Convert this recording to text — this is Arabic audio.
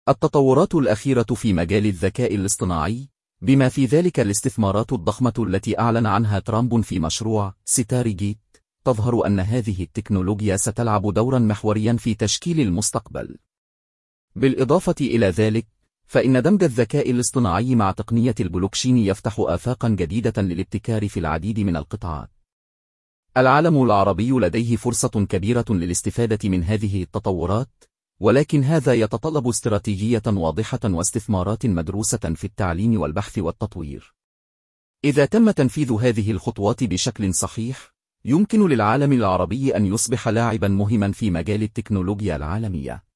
التطورات الأخيرة في مجال الذكاء الاصطناعي، بما في ذلك الاستثمارات الضخمة التي أعلن عنها ترامب في مشروع ستارجيت، تظهر أن هذه التكنولوجيا ستلعب دورا محوريا في تشكيل المستقبل. بالإضافة إلى ذلك، فإن دمج الذكاء الاصطناعي مع تقنية البلوكشين يفتح آفاقا جديدة للابتكار في العديد من القطاعات. العالم العربي لديه فرصة كبيرة للاستفادة من هذه التطورات، ولكن هذا يتطلب استراتيجية واضحة واستثمارات مدروسة في التعليم والبحث والتطوير. إذا تم تنفيذ هذه الخطوات بشكل صحيح، يمكن للعالم العربي أن يصبح لاعبا مهما في مجال التكنولوجيا العالمية.